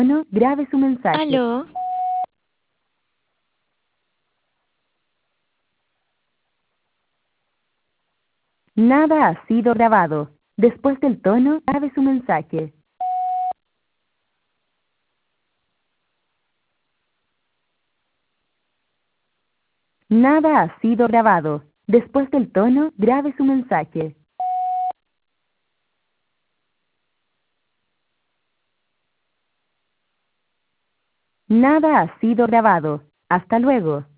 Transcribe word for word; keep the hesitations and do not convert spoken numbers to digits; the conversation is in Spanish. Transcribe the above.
tono, grabe su mensaje. ¿Aló? Nada ha sido grabado. Después del tono, grabe su mensaje. Nada ha sido grabado. Después del tono, grabe su mensaje. Nada ha sido grabado. Hasta luego.